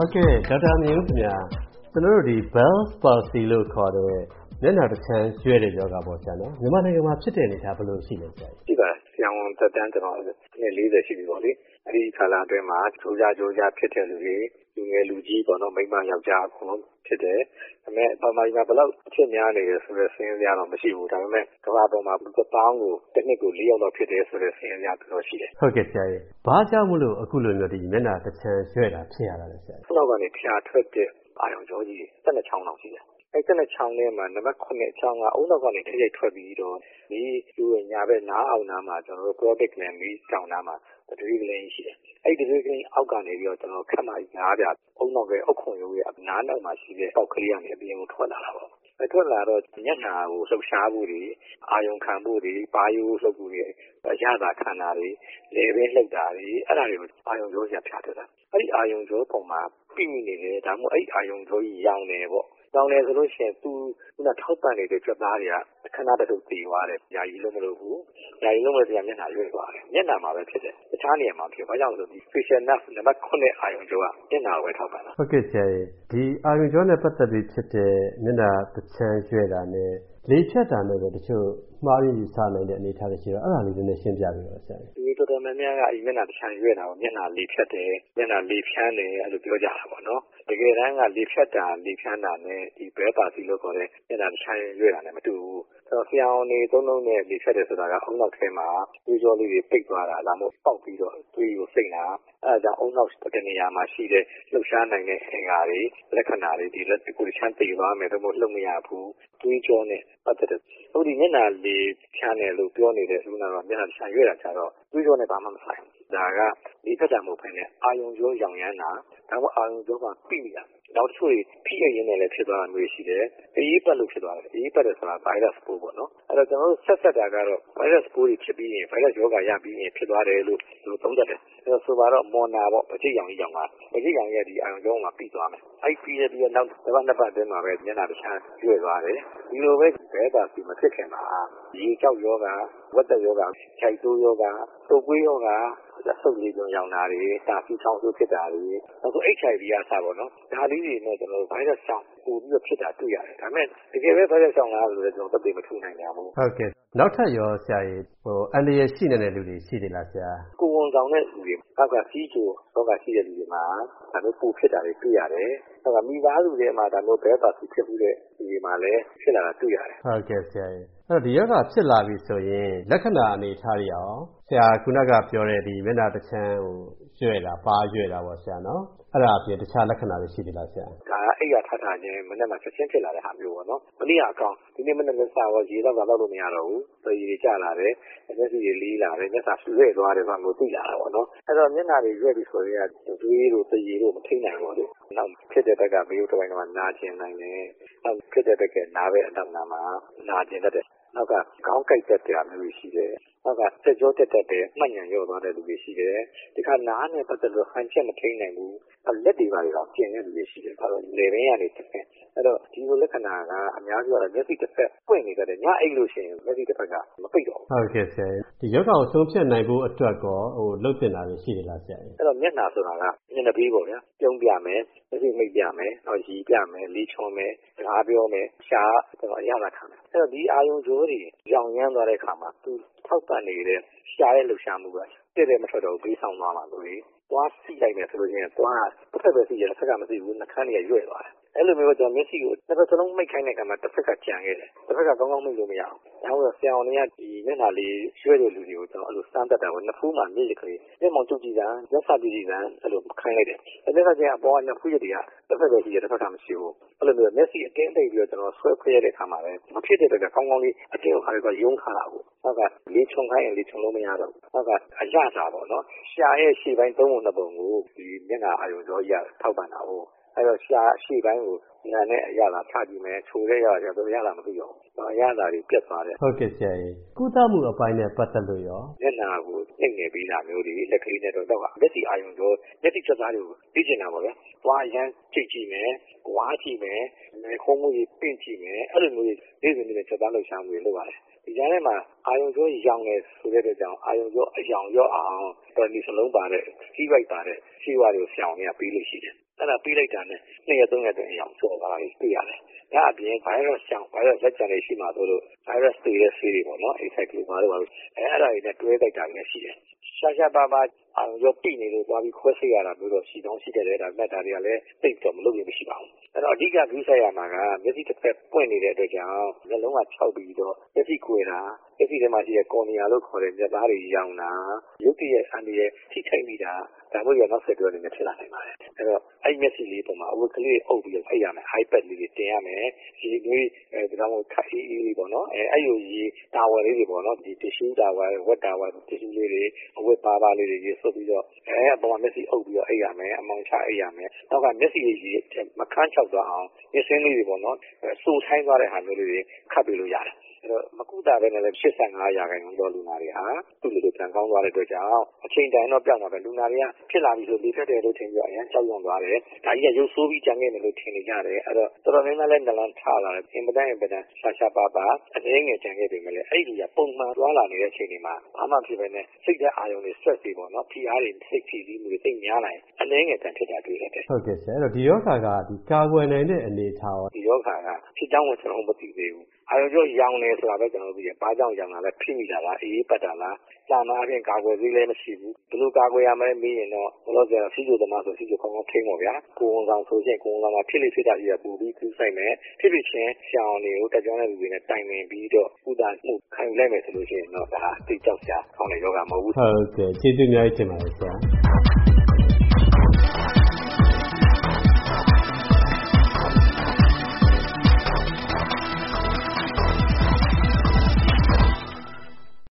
ဟုတ်ကဲ့ဒေါက်တာမြင့်ဦးခင်ဗျာကျွန်တော်တို့ဒီ Bell's palsy လို့ခေါ်တဲ့မျက်နှာတစ်ချမ်းရွှဲတဲ့ယောဂပေါ့ဆရာနော်မြန်မာနိုင်ငံမှာဖြစ်တဲ့အနေအထားဘယ်လိုရှိလဲဆရာရှိပါဆရာဝန်သက်တမ်းကျွန်တော်40ရှိပြီပေါ့လေအဲဒီခါလာအတွင်းမှာကြိုးကြားဖြစ်တဲ့လူတွေလူငယ်လူကြီးပေါ့နော်မိန်းမယောက်ျားအကုန်လုံးဖြစ်တယ်ဒါပေမဲ့ပမာကြီးမှာဘယ်လောက်အဖြစ်များနေလဲဆိုတော့စဉ်းစားရတော့မရှိဘူးဒါပေမဲ့ကမ္ဘာပေါ်မှာလူတစ်ပေါင်းကိုတစ်နှစ်ကို4ယောက်တော့ဖြစ်တယ်ဆိုတော့စဉ်းစားရတော့ရှိတယ်ဟုတ်ကဲ့ဆရာကြီးဘာကြောင့်မလို့အခုလိုမျိုးဒီမျက်နှာတစ်ချမ်းရွှဲတာဖြစ်ရတာလဲဆရာကြီးနောက်ကနေဖျားထွက်တဲ့အာရုံကြောကြီး12ချောင်းလောက်ရှိတယ်အဲ့တဲ့ချောင်းထဲမှာနံပါတ်9အချောင်းကအုံနောက်ကနေထိရိုက်ထွက်ပြီးတော့ဒီလူရဲ့ညာဘက်နားအောင်နားမှာကျွန်တော်တို့ product gland ပြီးတောင်းနားမှာတတိယကလေးရှိတယ်အဲ့ဒီတတိယကလေးအောက်ကနေပြီးတော့ကျွန်တော်ခက်မှညားပြအုံနောက်ကအုတ်ခွန်ရိုးရဲ့နားနောက်မှာရှိတဲ့ပေါက်ကလေးကနေအပြင်ကိုထွက်လာတာပေါ့ထွက်လာတော့မျက်နှာကိုလှုပ်ရှားဖို့တွေအာယုံခံဖို့တွေပါယိုးလှုပ်ဖို့တွေအရသာခံတာတွေလေဘင်းလှုပ်တာတွေအဲ့ဒါတွေကိုအာယုံကြောဖြာထွက်တာအဲ့ဒီအာယုံကြောပုံမှာပြိမိနေတယ်ဒါမှမဟုတ်အဲ့ဒီအာယုံကြောကြီးရောင်နေပေါ့တောင်းတယ်ဆိုလို့ရှိရင်သူကထောက်ပံ့နေတဲ့ကြွက်သားတွေကအခဏတည်းတည်သွားတယ်။ယာယီလို့မလုပ်ဘူး။ယာယီလို့မလုပ်တဲ့မျက်နှာရွေ့သွားတယ်။မျက်နှာမှာပဲဖြစ်တယ်။တခြားနေရာမှာဖြစ်။ဘာကြောင့်လဲဆိုဒီ facial nerve နံပါတ်9အာယုံကြောကမျက်နှာကိုပဲထောက်ပံ့တာ။ဟုတ်ကဲ့ဆရာကြီးဒီအာယုံကြောနဲ့ပတ်သက်ပြီးဖြစ်တဲ့မျက်နှာတစ်ချမ်းရွှဲတာနဲ့လေဖြတ်တာနဲ့ပဲတချို့မှားရင်းယူဆနိုင်တဲ့အနေအထားတွေရှိတော့အဲ့ဒါလေးနည်းရှင်းပြပေးပါဆရာကြီး။ဒီတော်တော်များများကဒီမျက်နှာတစ်ချမ်းရွှဲတာကိုမျက်နှာလေဖြတ်တယ်မျက်နှာလေဖြန်းတယ်အဲ့လိုပြောကြတာပေါ့နော်။တကယ်တမ်းကလေဖြတ်တာလေဖြန်းတာနဲ့ဒီ Bell's palsy လို့ခေါ်တဲ့မျက်နှာတစ်ချမ်းရွှဲတာနဲ့မတူဘူး။ဆရာဝန်တွေသုံးလုံးနဲ့လေဖြတ်တယ်ဆိုတာကအုံနောက်ထဲမှာသွေးကြောလေးတွေပိတ်သွားတာဒါမှမဟုတ်ပေါက်ပြီးတော့သွေးကိုစိမ့်တာအဲဒါကြောင့်အုံနောက်တစ်နေရာမှာရှိတဲ့လှုပ်ရှားနိုင်တဲ့အင်္ဂါတွေလက္ခဏာတွေဒီလက်ကိုချမ်းသိသွားမယ်ဒါမှမဟုတ်လှုပ်မရဘူးသွေးကြောနဲ့ပတ်သက်တဲ့ဟိုဒီမျက်နှာလေဖြန်းတယ်လို့ပြောနေတဲ့လူနာတော့မျက်နှာချမ်းရွဲတာကြတော့သွေးကြောနဲ့ဘာမှမဆိုင်ဘူးဒါကဒီဖက်တာမဟုတ်ဘဲနဲ့အာယုံကြောရောင်ရမ်းတာဒါမှအာယုံကြောကပြိမိတာနောက်တစ်ခုဖိရင်းနဲ့လည်းဖြစ်သွားတာမျိုးရှိတယ်။အေးပတ်လို့ဖြစ်သွားတယ်။အေးပတ်တယ်ဆိုတာ virus ပိုးပေါ့နော်။အဲ့တော့ကျွန်တော်တို့ဆက်တာကတော့ virus ပိုးတွေဖြစ်ပြီးရင် virus ရောဂါရပြီးရင်ဖြစ်သွားတယ်လို့သုံးသပ်တယ်။အဲ့တော့ဆိုပါတော့မော်နာပေါ့ပဋိရောင်ကြီးရောင်ကပဋိရောင်ရဲ့ဒီအာရုံကြောမှာပြီးသွားမယ်။အဲ့ပြီးရနောက်တစ်ပတ်နှစ်ပတ်အတွင်းမှာပဲမျက်နှာတစ်ချမ်းရွေ့သွားတယ်။ဒီလိုပဲBell's palsyမဖြစ်ခင်မှာရေကြောက်ယောဂဝက်သက်ယောဂခြိုက်တိုးယောဂတုပ်ကွေးယောဂဆုပ်လေးပြုံရောင်တာတွေတာဖီချောင်းဆိုးဖြစ်တာတွေနောက်ဆုံး HIV ကစပါတော့ဒါလေးတွေနဲ့ကျွန်တော်တို့ virus ကြောင့်ပို့ပြီးတော့ဖြစ်တာတွေ့ရတယ်ဒါပေမဲ့တကယ်ပဲ virus ကြောင့်လားလို့လည်းကျွန်တော်သက်သေမထူနိုင်ကြဘူးဟုတ်ကဲ့နောက်ထပ်ရောဆရာကြီးအန္တရာယ်ရှိနေတဲ့လူတွေရှိတယ်လားဆရာကိုဝန်ဆောင်တဲ့လူတွေအောက်ကစီးချိုတော့ကရှိတဲ့လူတွေမှာဒါမျိုးပို့ဖြစ်တာတွေတွေ့ရတယ်ဟုတ်ကဲ့မိသားစုတွေမှာဒါမျိုးBell's palsyဖြစ်မှုတဲ့လူတွေမှာလည်းဖြစ်လာတာတွေ့ရတယ်ဟုတ်ကဲ့ဆရာကြီးအဲ့တော့ဒီယောဂဖြစ်လာပြီဆိုရင်လက္ခဏာအနေထားတွေအောင်ဆရာခုနကပြောတဲ့ဒီမျက်နှာတစ်ချမ်းကိုရွှဲတာပါရွှဲတာပေါ့ဆရာနော်အဲ့ဒါအပြင်တခြားလက္ခဏာတွေရှိသေးလားဆရာဒါအိပ်ရထထချင်းမနေ့မှချက်ချင်းဖြစ်လာတဲ့ဟာမျိုးပေါ့နော်မနေ့ကအကောင်ဒီနေ့မနေ့ကစားတော့ရေတော့တော့လို့မရတော့ဘူးသရေတွေကျလာတယ်မျက်စိတွေလေးလာတယ်မျက်စာရွှဲသွားတယ်ဆိုတော့သိလာတာပေါ့နော်အဲ့တော့မျက်နှာတွေရွှဲပြီးဆိုရင်သွေးတို့သရေတို့မထိနိုင်ဘူးလေနောက်ဖြစ်တဲ့ဘက်ကမေးဦးတစ်ပိုင်းကနာကျင်နိုင်တယ်နောက်ဖြစ်တဲ့ဘက်ကနားပဲအနောက်နားမှာနာကျင်တတ်တယ်နောက်ကခေါင်းကိုက်တတ်တဲ့မျိုးရှိတယ်နောက်ကစက်ကြောတက်တဲ့မှတ်ဉာဏ်ရော့သွားတဲ့လူတွေရှိတယ်ဒီခါနားနဲ့ပတ်သက်လို့ဟန်ချက်မထိနိုင်ဘူးလက်တွေပါတော့ကျင်တဲ့လူတွေရှိတယ်ဒါတော့လေဘင်းကနေတစ်ဖက်အဲ့တော့ဒီလိုလက္ခဏာကအများကြီးကတော့မျက်စိတစ်ဖက်ပွင့်နေကြတယ်ညအိတ်လို့ရှိရင်မျက်စိတစ်ဖက်ကမပိတ်တော့ဘူးဟုတ်ကဲ့ဆရာဒီယောဂကိုဆုံးဖြတ်နိုင်ဖို့အတွက်ကောလှုပ်တင်တာတွေရှိတယ်လားဆရာအဲ့တော့မျက်နှာဆိုတာကမျက်နှာပေးပေါ့ဗျာပြုံးပြမယ်မျက်စိမိတ်ပြမယ်နောက်ရည်ပြမယ်လီချွန်မယ်စကားပြောမယ်ရှားတော့အရသာခံတယ်အဲ့တော့ဒီအာယုံကြိုးတွေရောင်ရမ်းသွားတဲ့အခါမှာသူထောက်ပံ့နေတဲ့ရှားရဲ့လှုပ်ရှားမှုကတဲ့မထွက်တော့ဘေးဆောင်သွားမှာလို့သွားစီးလိုက်မယ်ဆိုလို့ရှိရင်သွားတစ်ဖက်ပဲစီးရတစ်ဖက်ကမစီးဘူးနှာခမ်းတွေကရွေ့သွားတယ်အဲ့လိုမျိုးကျွန်တော်မျက်စိကိုတစ်ဖက်စလုံးမိတ်ခိုင်းတဲ့အခါမှာတစ်ဖက်ကကြံခဲ့တယ်တစ်ဖက်ကကောင်းကောင်းမိတ်လို့မရအောင်ဒါကြောင့်ဆရာဝန်တွေကဒီမျက်နှာလေးရွှဲတဲ့လူတွေကိုကျွန်တော်အဲ့လိုစမ်းတတ်တာကိုနှစ်ဖူးမှမျက်ရည်ကလေးမျက်မှောင်ကျုပ်ကြည့်တာမျက်စာကြည့်ကြည့်တာအဲ့လိုခိုင်းလိုက်တယ်အဲ့ဒါကကျအပေါ်ကနှစ်ဖူးရည်တွေကတစ်ဖက်ပဲရှိရတစ်ဖက်ကမရှိဘူးအဲ့လိုမျိုးမျက်စိအတင်းသိပ်ပြီးတော့ကျွန်တော်ဆွဲခွဲရတဲ့အခါမှာပဲမဖြစ်တဲ့ဘက်ကကောင်းကောင်းလေးအတင်းကိုခါတော့ယုံခါတာကိုနောက်ကလေချုံခိုင်းရင်လေချုံလို့မရတော့ဘူးနောက်ကအရသာပေါ့နော်ရှားရဲ့ရှေ့ပိုင်း3ပုံ2ပုံကိုဒီမျက်နှာအာရုံကြောကြီးထောက်ပံ့တာဟုတ်အဲ့တော့ရှားရှေ့ပိုင်းကိုညာနဲ့အရသာချကြည့်မယ်ချိုတဲ့ရတာတော့ရတာမသိတော့ဘူးရတာတွေပြတ်သွားတယ်ဟုတ်ကဲ့ဆရာကြီးကုသမှုအပိုင်းနဲ့ပတ်သက်လို့ရောမျက်နှာကိုနှိမ့်နေပေးတာမျိုးတွေလက်ကလေးနဲ့တော့မျက်စိအာရုံကြောမျက်စိချက်သားတွေကိုသိကျင်တာပေါ့ဗျာသွားရမ်းကြည့်ကြည့်မယ်ဝါးကြည့်မယ်ခုံးမွေးပင့်ကြည့်မယ်အဲ့လိုမျိုးနေ့စဉ်နေ့ချက်သားလှုပ်ရှားမှုတွေလုပ်ရတယ်ဒီကြားထဲမှာအာရုံကြောရောင်နေဆိုတဲ့အတွက်ကြောင့်အာရုံကြောအယောင်ရော့အောင်ဒီစလုံးပါတဲ့ကြီးပိုက်ပါတဲ့ရှင်းဝါတွေကိုဆရာအောင်ကပေးလို့ရှိတယ်အဲ့ဒါပေးလိုက်တာနဲ့2ရက်3ရက်တည်းအယောင်ကျော်သွားတာတွေ့ရတယ်ဒါအပြင် virus ကြောင့် virus လက်ကျန်နေရှိမှဆိုလို့ virus တွေရဲ့ဆေးတွေပေါ့နော် ACID ဘာလို့ပါလို့အဲ့ဒါတွေနဲ့တွဲတိုက်တာလည်းရှိတယ်ရှားပါပါအာရုံကြောပြိနေလို့သွားပြီးခွဲစိတ်ရတာမျိုးတော့ရှိတော့ရှိတယ်လေဒါပေမဲ့ဒါတွေကလည်းသိတော့မလုပ်ရင်မရှိပါဘူးအဲ့တော့အဓိကဂရုစိုက်ရမှာကမျက်စိတစ်ဖက်ပွင့်နေတဲ့အတွက်ကြောင့်နှလုံးကခြောက်ပြီးတော့မျက်စိကွယ်တာမျက်စိထဲမှာရှိတဲ့ကော်နီယာလို့ခေါ်တဲ့မျက်သားတွေရောင်တာရုပ်တရက်အန်ဒီရဲ့ထိထိုက်မိတာဒါမျိုးရနောက်ဆက်တွဲနေဖြစ်လာနိုင်ပါတယ်အဲ့တော့အဲ့မျက်စိလေးပုံမှာအဝတ်ကလေးအုပ်ပြီးဖိတ်ရမယ် iPad လေးတွေတင်ရမယ်ဒီမျိုးဒါမှမဟုတ်ခက်အေးအေးလေးပေါ့နော်အဲ့လိုကြီးတာဝယ်လေးတွေပေါ့နော်ဒီ tissue တာဝယ်ဝက်တာဝယ် tissue လေးတွေအဝတ်ပါလေးတွေရေးဆုပ်ပြီးတော့အပေါ်မှာမျက်စိအုပ်ပြီးတော့အိပ်ရမယ်အမောင်ချအိပ်ရမယ်နောက်ကမျက်စိကြီးမခန်းချောက်သွားအောင်မျက်စင်းလေးတွေပေါ့နော်စိုးထိုင်းသွားတဲ့ဟာမျိုးလေးတွေခတ်ပေးလို့ရတယ်အဲ့တော့မကုသပဲနဲ့လည်း85%သောလူနာတွေဟာသူ့လိုပြန်ကောင်းသွားတဲ့အတွက်ကြောင့်အချိန်တိုင်းတော့ပြောင်းသွားပဲလူနာတွေကဖြစ်လာပြီဆိုလေဖြတ်တယ်လို့ထင်ပြီးအရင်ကြောက်ရွံ့သွားတယ်ဒါကြီးကရုပ်ဆိုးပြီးကြံခဲ့တယ်လို့ထင်နေကြတယ်အဲ့တော့တော်တော်များများလည်းနလန်ထလာတယ်အင်ပဒန်ရှာပါပါအနည်းငယ်ကြံခဲ့ပေမဲ့လည်းအဲ့ဒီကပုံမှန်သွားလာနေတဲ့အချိန်တွေမှာဘာမှဖြစ်ပဲနဲ့စိတ်ဓာတ်အာရုံတွေ stress တွေပေါ့နော်ဖိအားတွေစိတ်ဖိစီးမှုတွေသိများလာရင်အနည်းငယ်တန်ဖြစ်တာတွေ့ရတယ်ဟုတ်ကဲ့ဆရာအဲ့တော့ဒီယောဂါကဒီကာကွယ်နိုင်တဲ့အနေအထားရောဒီယောဂါကဖြစ်ကြောင်းကိုကျွန်တော်မသိသေးဘူးအာရုံကြောရောင်နေဆိုတာပဲကျွန်တော်သိတယ်ဘာကြောင့်ရောင်တာလဲဖိမိတာလားအေးပတ်တာလားစာနာအပြင်ကာကွယ်သေးလည်းမရှိဘူးဘယ်လိုကာကွယ်ရမလဲမေးရင်တော့ဘလို့ဆိုစီချိုသမားဆိုစီချိုကောင်းကောင်းထိန်းပါဗျာကိုဝန်ဆောင်ဆိုရင်ကိုဝန်ဆောင်မှာဖြစ်လိဖြစ်တာကြီးကပူပြီးကူးဆိုင်မယ်ဖြစ်ဖြစ်ချင်းရှောင်းတွေကိုတက်ကြောင်းတဲ့လူတွေနဲ့တိုင်ပင်ပြီးတော့ဥဒါမှုခံလိုက်မယ်ဆိုလို့ရှိရင်တော့ဒါသိကြောက်စရာကောင်းတဲ့ယောဂမဟုတ်ဘူးဟုတ်ကဲ့ကျေးဇူးများကြီးတင်ပါတယ်ဆရာ